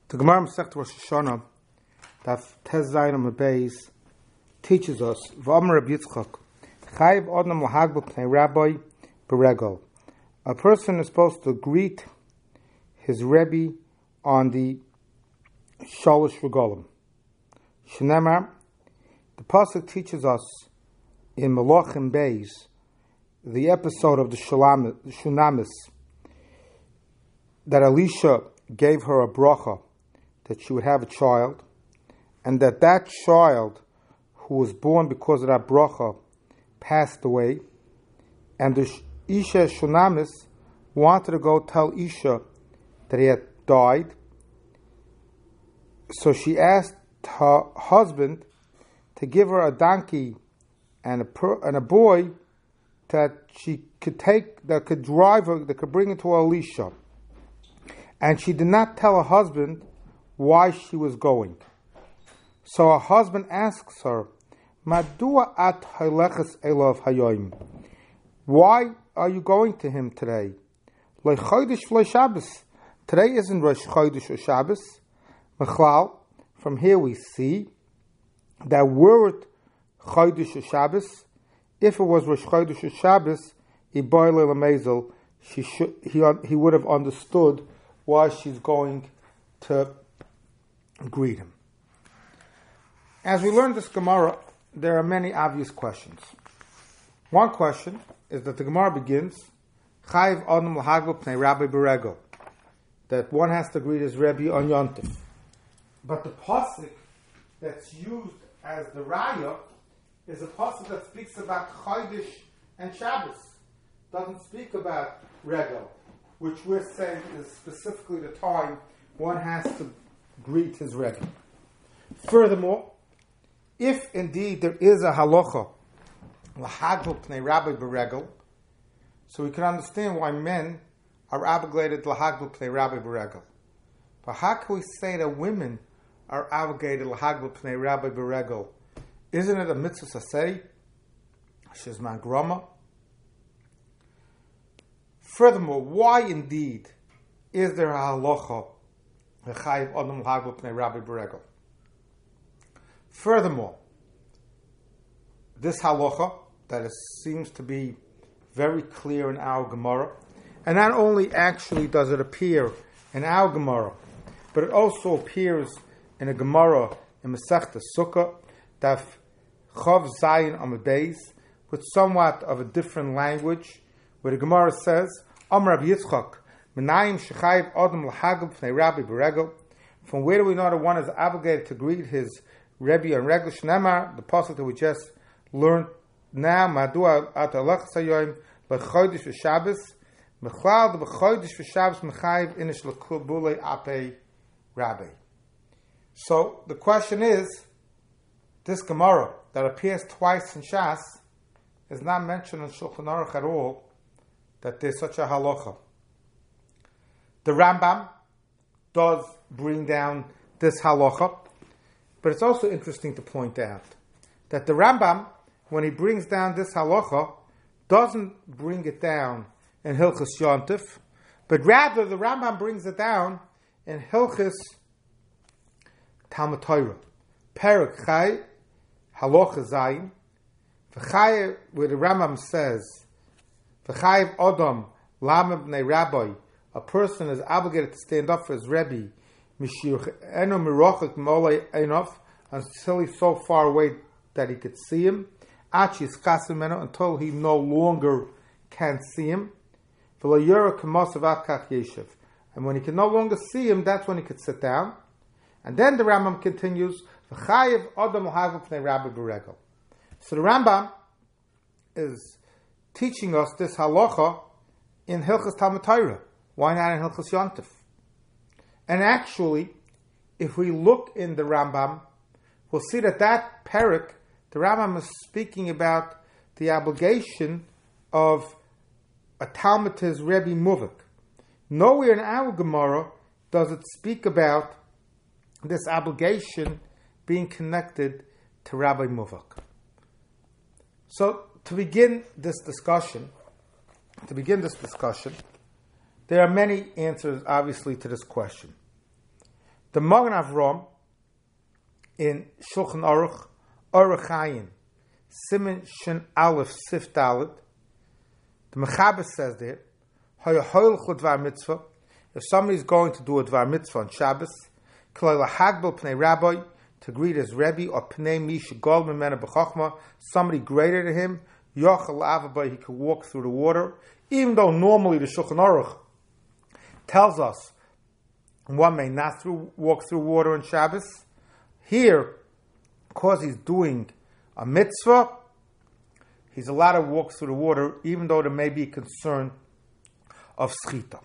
The Gemara Masechet Rosh Hashanah, Daf Tez Zayin Amud Beis, teaches us V'Amar Rabbi Yitzchak, Chayiv Odom L'Hagbel Pnei Rabbi B'Regel. A person is supposed to greet his Rebbe on the Shalosh Regalim. Shneimar, the pasuk teaches us in Malachim Beis, the episode of the Shunamis, that Elisha gave her a bracha that she would have a child, and that child who was born because of that bracha passed away, and the Isha Shunamis wanted to go tell Isha that he had died, so she asked her husband to give her a donkey and a boy that she could take, that could drive her, that could bring her to Elisha. And she did not tell her husband why she was going. So her husband asks her, Madua at haleches elav hayoim? Why are you going to him today? Lo chodesh v'lo Shabbos. Today isn't Rosh Chodesh or Shabbos. Mechlal, from here we see that were it Chodesh or Shabbos, if it was Rosh Chodesh or Shabbos, he would have understood why she's going to greet him. As we learn this Gemara, there are many obvious questions. One question is that the Gemara begins, Chayiv Odom L'Hagbel Pnei Rabbi B'Regel, that one has to greet his Rebbe on Yontif. But the pasuk that's used as the raya is a pasuk that speaks about Chodesh and Shabbos. Doesn't speak about Regel, which we're saying is specifically the time one has to greet his Rebbe. Furthermore, if indeed there is a halacha L'Hagbel Pnei Rabbi B'Regel, so we can understand why men are obligated L'Hagbel Pnei Rabbi B'Regel. But how can we say that women are obligated L'Hagbel Pnei Rabbi B'Regel? Isn't it a mitzvah saseh? Shizman grama. Furthermore, why indeed is there a halacha Chayiv Odom L'Hagbel Pnei Rabbi B'Regel? Furthermore, this halacha that seems to be very clear in our Gemara, and not only actually does it appear in our Gemara, but it also appears in a Gemara in Masechta Sukkah, Daf Chav Zayin Amud Beis, with somewhat of a different language, where the Gemara says, Amar Rabbi Yitzchak, Menayim Shechayiv Odom L'Hagbel Pnei Rabbi B'Regel. From where do we know that one is obligated to greet his Rebbe on Regel? Shneimar, the pasuk that we just learned now, Madua at haleches hayoim l'chodesh v'Shabbos. Mechlal the b'chodesh v'Shabbos mechayiv inish l'kubulei apei Rabbi. So the question is, this Gemara that appears twice in Shas is not mentioned in Shulchan Aruch at all, that there's such a halacha. The Rambam does bring down this halacha, but it's also interesting to point out that the Rambam, when he brings down this halacha, doesn't bring it down in Hilchos Yontif, but rather the Rambam brings it down in Hilchos Talmud Torah, Perek Chai, Halacha Zayin, V'Chayev, where the Rambam says, V'Chayev Odom L'Hagbel Pnei Rabbi, a person is obligated to stand up for his Rebbe, Mishir Eno Mirochik Molei Enof, until he's so far away that he could see him, Achis Chasimeno, until he no longer can see him, V'Lo Kamosav Kach Yeshiv, and when he can no longer see him, that's when he could sit down. And then the Rambam continues, V'Chayev Odom L'Hagbel Pnei Rabbi B'Regel. So the Rambam is teaching us this halacha in Hilchos Talmud Torah. Why not in Hilchos Yontif? And actually, if we look in the Rambam, we'll see that perek, the Rambam is speaking about the obligation of a Talmud to his Rebbe Muvik. Nowhere in our Gemara does it speak about this obligation being connected to Rabbi Muvik. So, to begin this discussion, there are many answers, obviously, to this question. The Magen Avram in Shulchan Aruch, Orach Chaim, Siman Shin Aleph Sif Dalet, the Mechaber says there, if somebody is going to do a Dvar Mitzvah on Shabbos, Pnei Rabbi, to greet his Rebbe, or Pnei Misha Gol Mimena B'Chochma, somebody greater than him, Yochel Avabai, he could walk through the water, even though normally the Shulchan Aruch tells us one may not walk through water on Shabbos. Here, because he's doing a mitzvah, he's allowed to walk through the water, even though there may be a concern of schita.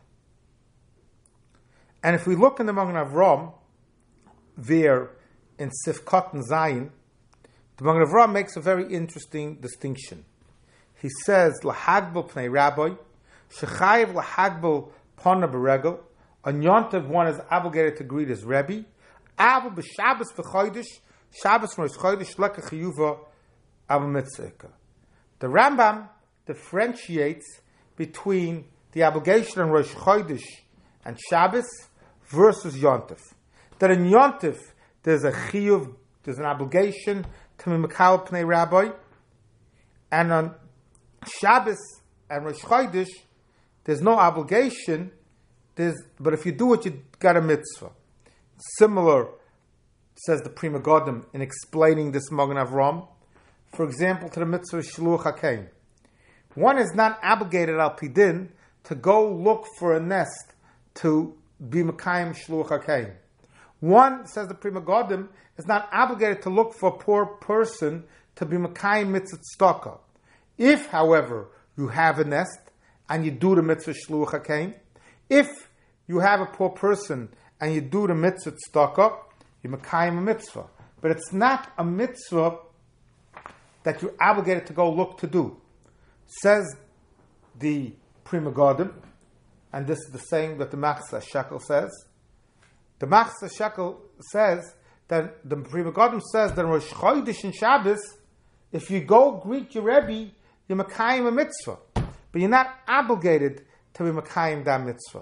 And if we look in the Magen Avram, there in Sifkat and Zayin, the Magen Avram makes a very interesting distinction. He says, Lahagbel Pnei Rabbi, Shechayev Lahagbel Pona Beregel, on Yontav one is obligated to greet his Rebbe, Aval B'Shabbos V'Chodesh, Shabbos Rosh Chodesh Leka Chiyuva Aval Mitzvah. The Rambam differentiates between the obligation on Rosh Chodesh and Shabbos versus Yontif. That in Yontif there's a chiyuv, there's an obligation to Mimikal Pnei Rabbi, and on Shabbos and Rosh Chodesh there's no obligation. But if you do it, you got a mitzvah. Similar, says the Prima Godim in explaining this Magen Avram. For example, to the mitzvah Shluch HaKein. One is not obligated al pidin to go look for a nest to be Mekayim Shluch HaKein. One, says the Prima Godim, is not obligated to look for a poor person to be Mekayim Mitzvah Tzedakah. If, however, you have a nest and you do the mitzvah Shluch HaKein, if you have a poor person and you do the mitzvah tzedakah, you mekayim a mitzvah. But it's not a mitzvah that you're obligated to go look to do. Says the Prima Godim, and this is the same that the Machzah Shekel says. The Machzah Shekel says that the Prima Godim says that in Rosh Chodesh and Shabbos, if you go greet your Rebbe, you're mekayim a mitzvah. But you're not obligated to be mekayim that mitzvah.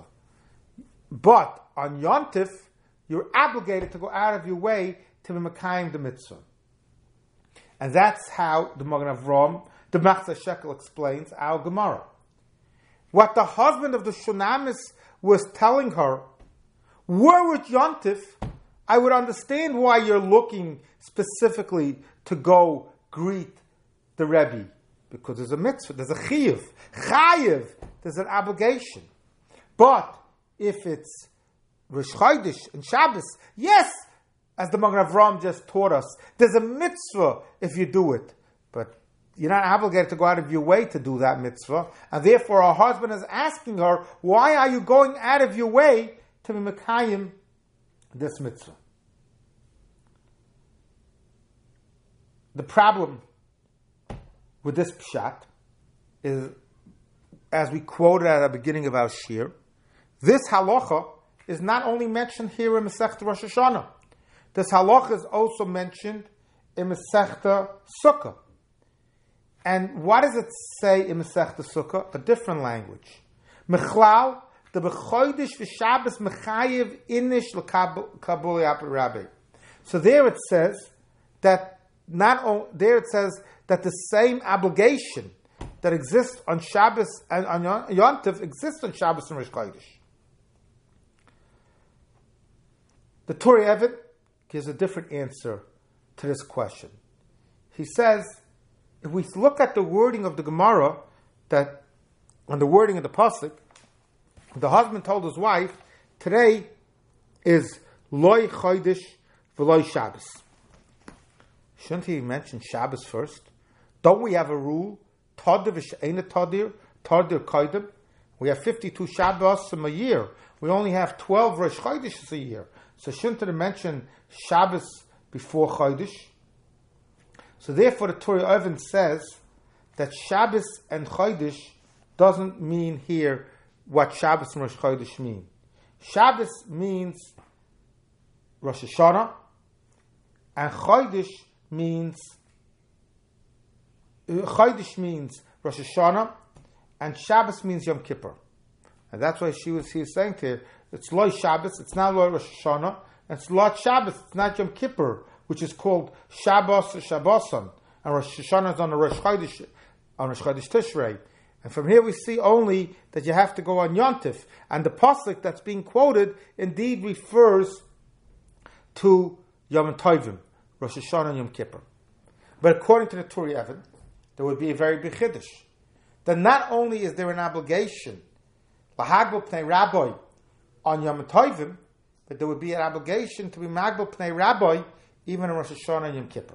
But on Yontif, you're obligated to go out of your way to be mekayim the mitzvah. And that's how the Magen Avram, the Machzah Shekel explains our Gemara. What the husband of the Shunamis was telling her, were it Yontif, I would understand why you're looking specifically to go greet the Rebbe. Because there's a mitzvah, there's a chiyuv. Chayiv, there's an obligation. But if it's Rosh Chodesh and Shabbos, yes, as the Magen Avram just taught us, there's a mitzvah if you do it. But you're not obligated to go out of your way to do that mitzvah. And therefore her husband is asking her, why are you going out of your way to be mekayim this mitzvah? The problem with this pshat is, as we quoted at the beginning of our shir, this halacha is not only mentioned here in Masechta Rosh Hashanah. This halacha is also mentioned in Masechta Sukkah. And what does it say in Masechta Sukkah? A different language. Mechlal, the B'chodesh v'Shabbos mechayev inish l'kabul yapir rabbi. So there it says that the same obligation that exists on Shabbos and on Yontif exists on Shabbos and Rosh Chodesh. The Torah Eved gives a different answer to this question. He says, if we look at the wording of the Gemara, that on the wording of the pasuk, the husband told his wife, today is Loi Chodesh v'Loi Shabbos. Shouldn't he mention Shabbos first? Don't we have a rule? Tadir v'she'ena tadir, tadir kodim. We have 52 Shabbos a year. We only have 12 Rosh Chodesh a year. So shouldn't they mention Shabbos before Chodesh? So therefore the Torah Oven says that Shabbos and Chodesh doesn't mean here what Shabbos and Rosh Chodesh mean. Shabbos means Rosh Hashanah, and Chodesh means Rosh Hashanah, and Shabbos means Yom Kippur. And that's why he was saying to her, it's Loi Shabbos, it's not Loi Rosh Hashanah, And it's Lot Shabbos, it's not Yom Kippur, which is called Shabbos Shabboson, and Rosh Hashanah is on Rosh Chodesh Tishrei. And from here we see only that you have to go on Yontif. And the pasuk that's being quoted indeed refers to Yom Tovim, Rosh Hashanah and Yom Kippur. But according to the Turi Evan, there would be a very big chiddush. That not only is there an obligation, Lahagbo Pnei Rabbi, on Yom Tovim, but there would be an obligation to be Magbo Pnei Rabbi even on Rosh Hashanah and Yom Kippur.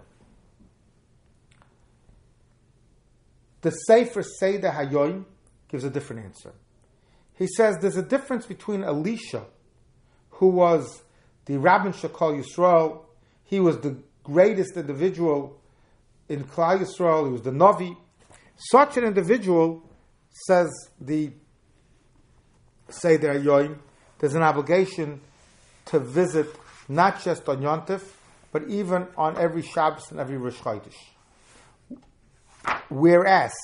The Sefer Seder Hayoim gives a different answer. He says there's a difference between Elisha, who was the Rabbin Shekol Yisrael. He was the greatest individual in Klal Yisrael. He was the Navi. Such an individual, says the Seder Hayoim, there's an obligation to visit not just on Yontif, but even on every Shabbos and every Rosh Chodesh. Whereas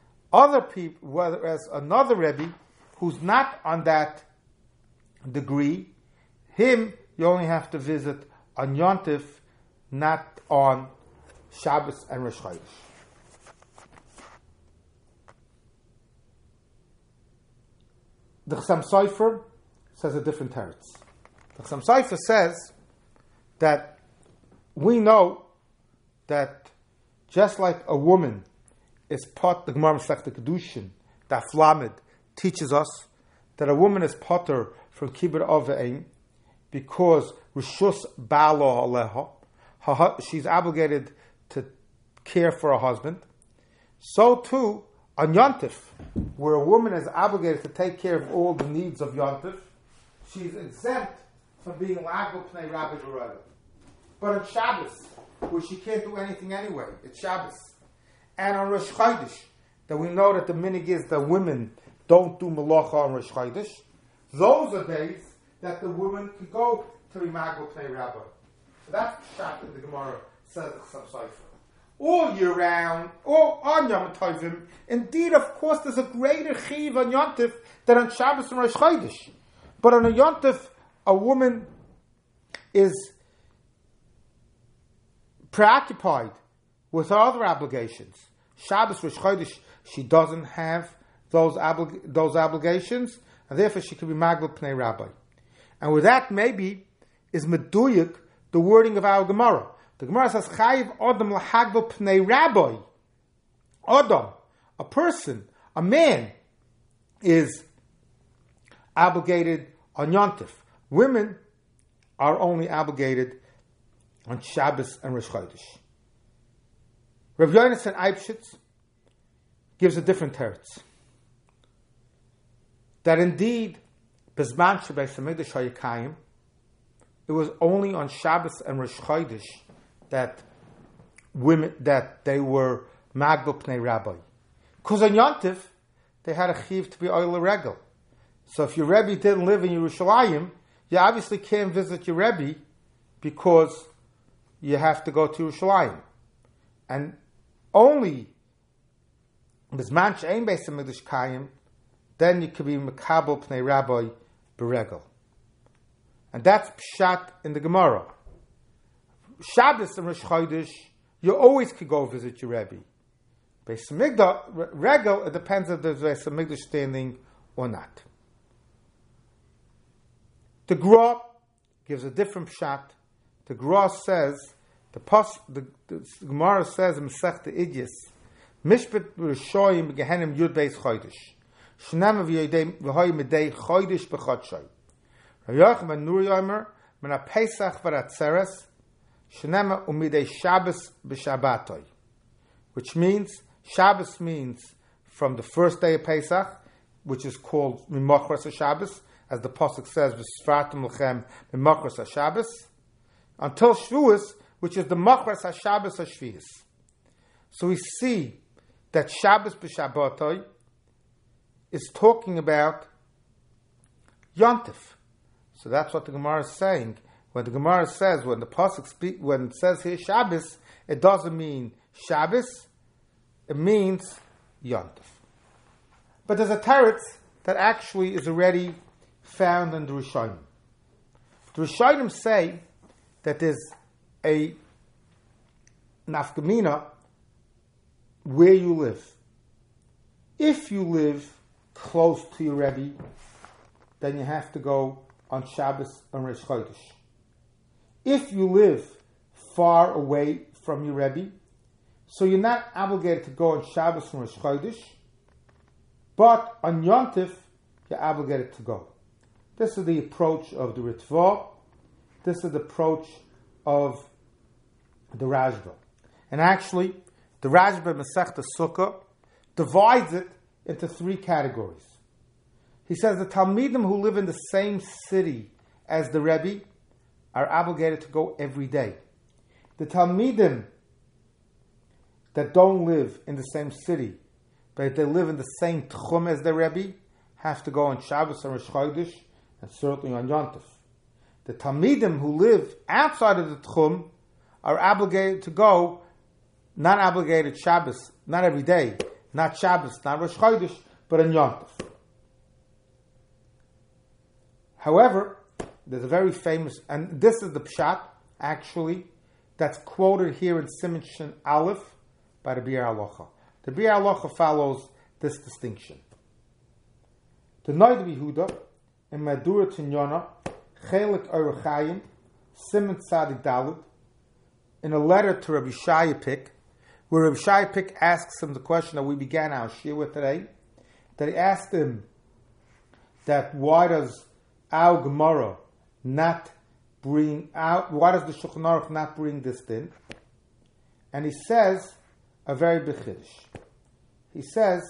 another Rebbe who's not on that degree, him you only have to visit on Yontif, not on Shabbos and Rosh Chodesh. The Chassam Sofer says a different teretz. The Chassam Sofer says that we know that just like a woman is pot, the Gemara Masechta Kedushin, Daf Lamed, teaches us that a woman is potter from Kibbur Avein because Rishus Balo Aleha, she's obligated to care for her husband. So too, on Yontif, where a woman is obligated to take care of all the needs of Yontif, she's exempt from being Lagul Pnei Rabbi Berada. But on Shabbos, where she can't do anything anyway, it's Shabbos. And on Rosh Chodesh, that we know that the minig is that women don't do malacha on Rosh Chodesh, those are days that the woman can go to Imagul Pnei Rabbi. So that's shot in the Gemara, says the Chassam Sofer. All year round, or on Yom Tovim, indeed, of course, there's a greater chiv on Yontif than on Shabbos and Rosh Chodesh. But on a Yontif, a woman is preoccupied with her other obligations. Shabbos, Rosh Chodesh, she doesn't have those obligations, and therefore she can be Magdal Pnei Rabbi. And with that, maybe, is meduyik the wording of our Gemara. The Gemara says, Chayiv Adam Lahagdal Pnei Rabbi. Adam, a person, a man, is obligated on Yontif. Women are only obligated on Shabbos and Rosh Chodesh. Rav Yonasan Eibshitz gives a different teretz. That indeed, Bezman Shebeis HaMikdash HaYikayim, it was only on Shabbos and Rosh Chodesh that they were Magdal Pnei Rabbi. Because on Yontif, they had a chiv to be Oil Regel. So if your Rebbe didn't live in Yerushalayim, you obviously can't visit your Rebbe because you have to go to Yerushalayim. And only Bizman She'ein Beis HaMikdash Kayim, then you could be Mekabel Pnei Rabbi Beregel. And that's Pshat in the Gemara. Shabbos and Rosh Chodesh, you always could go visit your Rebbe. Beis HaMikdash, Regel, it depends if there's Beis HaMikdash standing or not. The Gra gives a different Pshat. The Gra says, the Gemara says in Masechta Idyas, Mishpat Rishoyim Gehenim Yud Beis Chodesh. Shnam v'hoy midei Chodesh b'chodshay. Rav Yochanan ben Nuri Yomer, men ha-Pesach v'ratzeres, Shnema umidei Shabbos b'Shabbatoi. Which means, Shabbos means from the first day of Pesach, which is called Mimochras HaShabbos, as the Pasuk says, V'sfartum lechem Mimochras HaShabbos, until Shavuos, which is the Mochras HaShabbos HaShvius. So we see that Shabbos b'Shabbatoi is talking about Yontif. So that's what the Gemara is saying. When the Gemara says, when the Pasuk when it says here Shabbos, it doesn't mean Shabbos, it means Yontif. But there's a teretz that actually is already found in the Rishonim. The Rishonim say that there's a nafkamina where you live. If you live close to your Rebbe, then you have to go on Shabbos and Rosh Chodesh. If you live far away from your Rebbe, so you're not obligated to go on Shabbos and Rosh Chodesh, but on Yom Tov, you're obligated to go. This is the approach of the Ritva. This is the approach of the Rashba. And actually, the Rashba Masechta Sukkah divides it into three categories. He says the Talmidim who live in the same city as the Rebbe are obligated to go every day. The Talmidim that don't live in the same city, but they live in the same Tchum as the Rebbe, have to go on Shabbos and Rosh Chodesh, and certainly on Yom Tov. The Talmidim who live outside of the Tchum are obligated to go, not obligated Shabbos, not every day, not Shabbos, not Rosh Chodesh, but on Yom Tov. However, there's a very famous, and this is the Pshat, actually, that's quoted here in Siman Shin Aleph by the Biur Halacha. The Biur Halacha follows this distinction. The Noda B'Yehuda, in Madura Tinyona, Chelik Orach Chaim, Siman Tzadik Daled, in a letter to Rabbi Shayapik, where Rabbi Shayapik asks him the question that we began our shir with today, that he asked him that why does our Gemara not bring out, why does the Shulchan Aruch not bring this in? And he says a very big chiddush. He says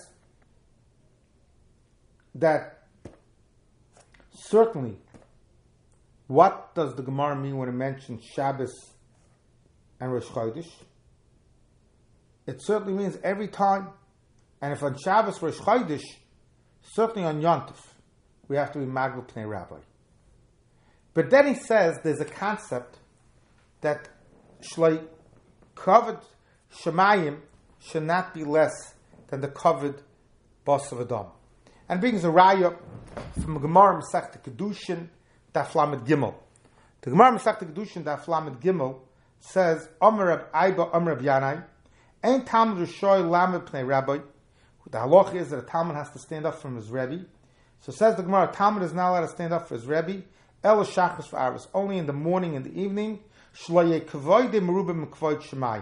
that certainly, what does the Gemara mean when it mentions Shabbos and Rosh Chodesh? It certainly means every time. And if on Shabbos, Rosh Chodesh, certainly on Yom Tov, we have to be Magul Pnei Rabbi. But then he says there's a concept that Shlei covered Shemayim should not be less than the covered Bas of Adam. And brings a raya from Gemara Masechta Kedushin, Daf Lamed Gimel. The Gemara Masechta Kedushin, Daf Lamed Gimel, says, Amar Rab Aiba, Amar Rab Yanai, Ein Talmud Rishoy Lamed Pnei Rabbi. The halacha is that a Talmud has to stand up from his Rebbe. So says the Gemara, a Talmud is not allowed to stand up for his Rebbe, El Shachas V'Arvus, only in the morning and the evening, Shlo Yekavoy De Merubim Mekvoid Shemayim.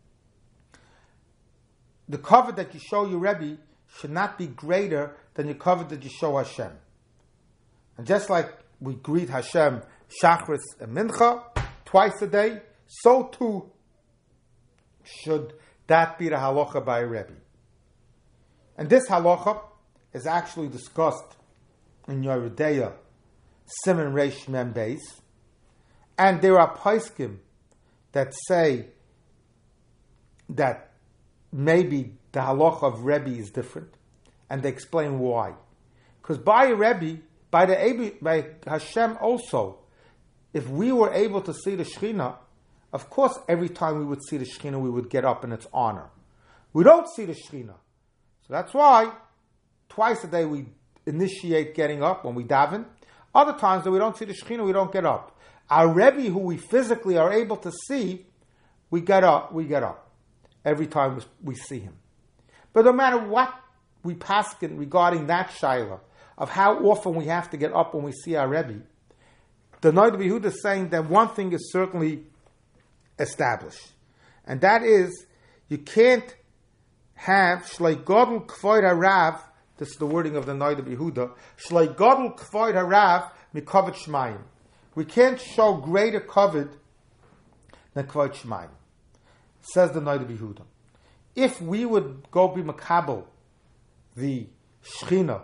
The cover that you show your Rebbe should not be greater than your cover that you show Hashem. And just like we greet Hashem Shachris and Mincha twice a day, so too should that be the halacha by a Rebbe. And this halacha is actually discussed in Yoreh De'ah, Siman Reish Mem Beis, and there are poskim that say that maybe the halacha of Rebbe is different, and they explain why. Because by a Rebbe, by Hashem also, if we were able to see the Shekhinah, of course every time we would see the Shekhinah we would get up in its honor. We don't see the Shekhinah. So that's why twice a day we initiate getting up when we daven. Other times that we don't see the Shekhinah, we don't get up. Our Rebbe, who we physically are able to see, we get up every time we see him. But no matter what we paskin regarding that shaila of how often we have to get up when we see our Rebbe, the Noda B'Yehuda is saying that one thing is certainly established, and that is you can't have Shlei Godel Kvoid Harav. This is the wording of the Noda B'Yehuda. Shlei Godel Kvoid Harav Mikovet Shmayim. We can't show greater covet than Kvoid Shmayim. Says the Noda B'Yehuda. If we would go be makabel the Shechina,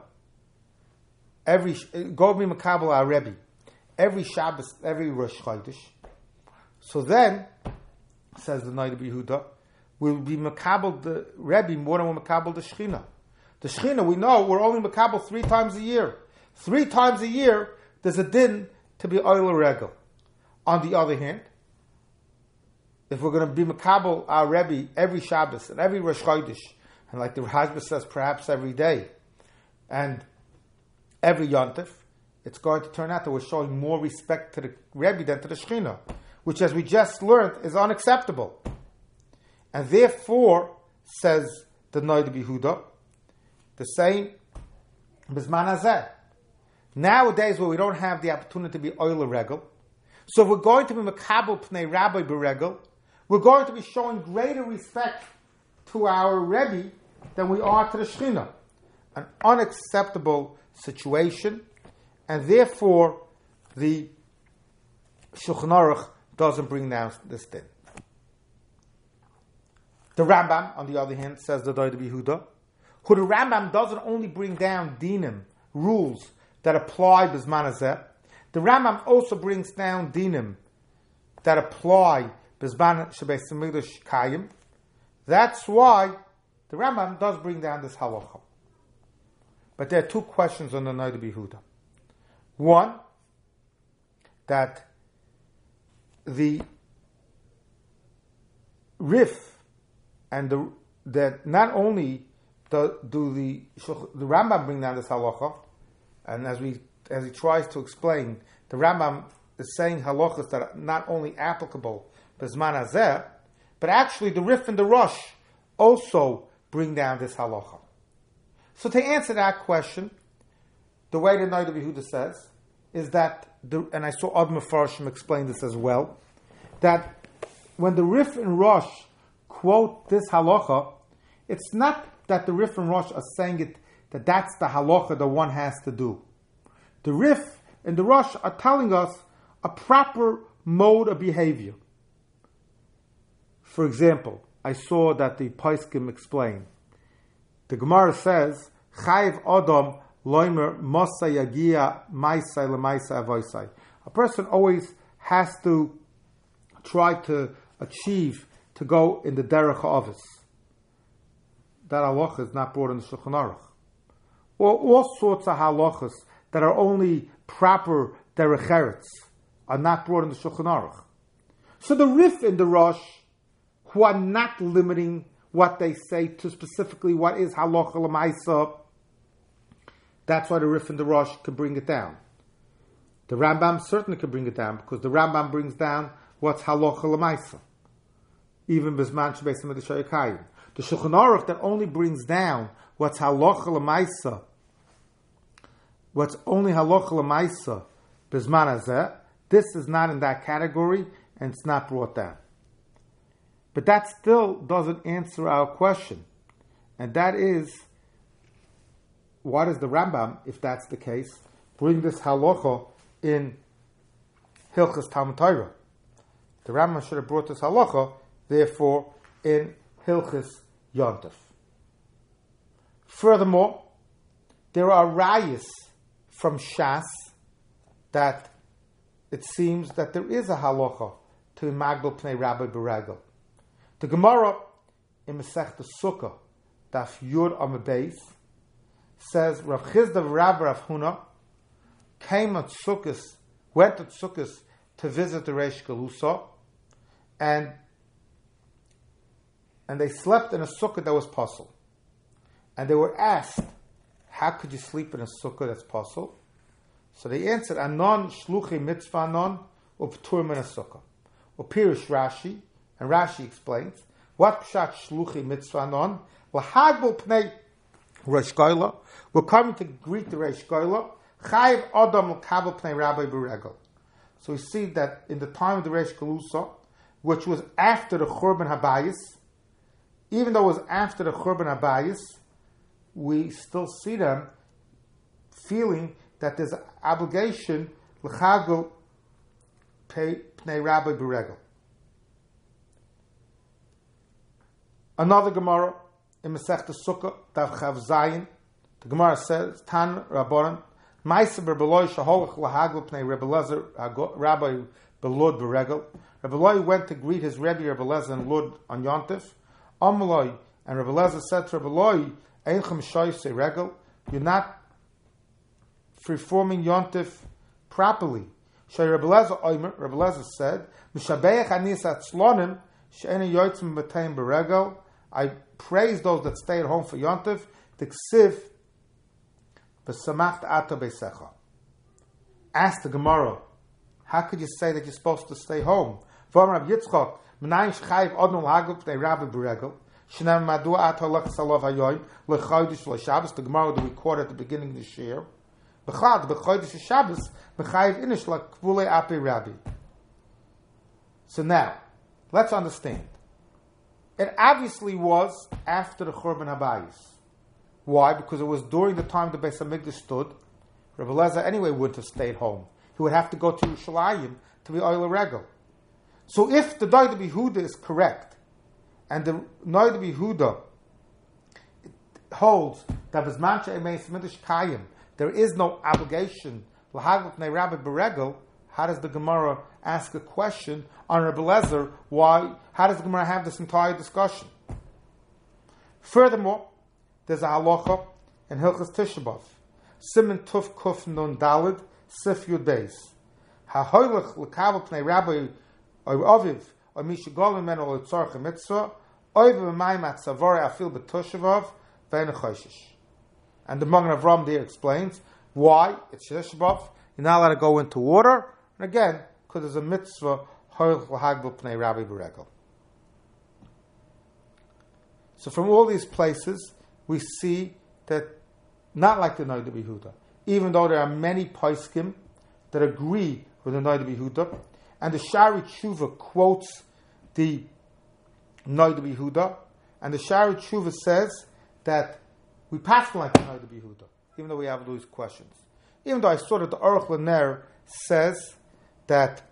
go be makabel our Rebbe every Shabbos, every Rosh Chodesh, so then, says the Noda B'Yehuda, we'll be makabel the Rebbe more than we're makabel the Shechina. The Shechina, we know, we're only makabel 3 times a year. 3 times a year, there's a din to be oil regel. On the other hand, if we're going to be makabel our Rebbe every Shabbos and every Rosh Chodesh, and like the Rashba says, perhaps every day, and every Yom Tov, it's going to turn out that we're showing more respect to the Rebbe than to the Shechina, which, as we just learned, is unacceptable. And therefore, says the Noda B'Yehuda, the same Bizman Hazeh. Nowadays, where we don't have the opportunity to be oil regel, so if we're going to be Makabel Pnei Rabbi B'Regel, we're going to be showing greater respect to our Rebbe than we are to the Shechina. An unacceptable situation, and therefore the Shulchan Aruch doesn't bring down this din. The Rambam, on the other hand, says the Noda B'Yehuda, who the Rambam doesn't only bring down dinim, rules that apply b'zman hazeh, the Rambam also brings down dinim that apply b'zman shebeis hamikdash kayim. That's why the Rambam does bring down this halacha. But there are two questions on the Noda B'Yehuda. One, that the Rif and that not only do the Rambam bring down this halacha, and as he tries to explain, the Rambam is saying halachas that are not only applicable b'zman hazeh, but actually the Rif and the Rosh also bring down this halacha. So to answer that question, the way the Noda B'Yehuda says is that, and I saw Ad Mefarshim explain this as well, that when the Rif and Rosh quote this halacha, it's not that the Rif and Rosh are saying it that that's the halacha that one has to do. The Rif and the Rosh are telling us a proper mode of behavior. For example, I saw that the Paiskim explained. The Gemara says, Chayiv Adam loimer mosa yagia maisai lemaisai avoisai. A person always has to try to achieve to go in the derech ha'avis. That halacha is not brought in the Shulchan Aruch. Or all sorts of halachas that are only proper derech eretz are not brought in the Shulchan Aruch. So the Rif and the Rosh, who are not limiting what they say to specifically what is halacha l'maisa, that's why the Rif and the Rosh can bring it down. The Rambam certainly can bring it down, because the Rambam brings down what's halacha l'maisa, even b'zman shebeis hamikdash hayakayim. The Shulchan Aruch that only brings down what's halacha l'maisa, what's only halacha l'maisa b'zman hazeh, this is not in that category, and it's not brought down. But that still doesn't answer our question. And that is, why does the Rambam, if that's the case, bring this halacha in Hilchas Talmud Torah? The Rambam should have brought this halacha, therefore, in Hilchas Yontif. Furthermore, there are rayas from Shas that it seems that there is a halacha to Magbel Pnei Rabbi B'Regel. The Gemara in Masechta Sukkah, Daf Yud Amud Beis, says Rav Chizda Rabbi Rav Huna went to Sukkot to visit the Reish Galusa, and they slept in a sukkah that was puzzle. And they were asked, how could you sleep in a sukkah that's puzzle? So they answered, Anon shluchi mitzvah anon uptur min a sukkah. Upirish Rashi, and Rashi explains, what pshat shluchi mitzvah anon? Lahagbul pnei Reish Goyla. We're coming to greet the Reish Goyla. Chayiv Adam l'kabel pnei Rabbi B'Regel. So we see that in the time of the Reish Galusa, which was after the Churban Habayis, even though it was after the Churban Habayis, we still see them feeling that there's an obligation l'chagel pnei Rabbi B'Regel. Another Gemara in Masechta Sukkah, Daf Chav Zayin, the Gemara says, Tan Rabbanan, Ma'aser Rebeloi shaholach lahagel pnei Rebbe Lezer Rabbi Belud B'Regel. Rebbe Eloi went to greet his Rebbe Rebbe Lezer in Lud on Yontif. Amaloi, and Rebbe Lezer said to Rebbe Eloi, Einchem shoyse regel, you're not performing Yontif properly. Shay Rebbe Lezer Oimer, Rebbe Lezer said, Mishabeach anis atzlonim she'eni yotzim b'teim b'regel. I praise those that stay at home for Yontif. The ksiv v'samacht ato beisecha. asked the Gemara, how could you say that you're supposed to stay home? V'amar Rav Yitzchak, M'nayin shchayiv odnu l'hagel p'nei Rabbi b'regel, shenam madua at halach salov hayoyim, l'chodesh l'Shabbos, the Gemara that we quote at the beginning of the shir, b'chad, b'chodesh Shabbos, b'chayiv inish l'kvulei api Rabbi. So now, let's understand. It obviously was after the Churban Habayis. Why? Because it was during the time the Beis Hamikdash stood. Rabbi Elazar anyway wouldn't have stayed home. He would have to go to Yerushalayim to be Oil Regel. So if the Noda B'Yehuda is correct, and the Noda B'Yehuda holds that B'zman she'emei Beis Kayim, there is no obligation l'hagel p'nei Rabbi b'regel, how does the Gemara ask a question on Rabbi Elazar? Why? How does the Gemara have this entire discussion? Furthermore, there's a halacha in Hilchos Tisha B'Av, Siman Tuf Kuf Nun Dalid Sif Yud Beis. Ha'hoylech l'kabel p'nei Rabbi or Aviv or Mishigol Mimenu l'tzorch mitzvah oiv v'mayim at savore afil b'Tisha v'en choshish. And the Magen Avram there explains why it's Tisha B'Av. You're not allowed to go into water. And again, because there's a mitzvah, hoylech l'hagel p'nei Rabbi b'regel. So from all these places, we see that not like the Noda B'Yehuda, even though there are many poskim that agree with the Noda B'Yehuda, and the Shari Tshuva quotes the Noda B'Yehuda, and the Shari Tshuva says that we pass like the Noda B'Yehuda, even though we have those questions. Even though I saw that the Aruch LaNer says that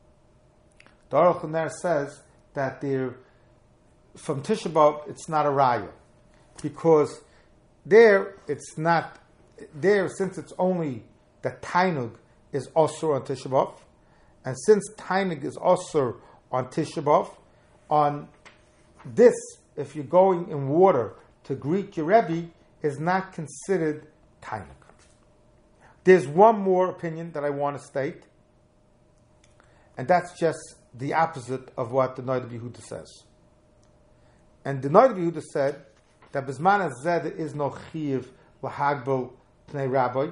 there, from Tisha B'Av it's not a raya, because there it's not there, since it's only that Tainug is osur on Tisha B'Av, and since Tainug is osur on Tisha B'Av, on this, if you're going in water to greet your Rebbe, is not considered Tainug. There's one more opinion that I want to state, and that's just the opposite of what the Noda B'Yehuda says. And the Noda B'Yehuda said that B'zman hazeh there is no chiyuv l'hagbel p'nei Rabbi.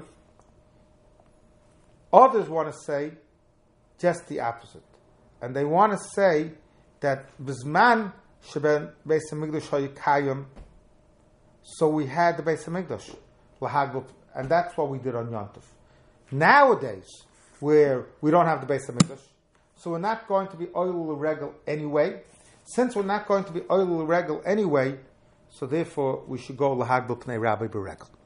Others want to say just the opposite, and they want to say that B'zman sheben Beis Hamikdash hayikayim, so we had the Beis Hamikdash l'hagbel, and that's what we did on Yom Tov. Nowadays, where we don't have the Beis Hamikdash, so we're not going to be oil regel anyway. Since we're not going to be oil regel anyway, so therefore we should go l'hagbel p'nei Rabbi b'regel.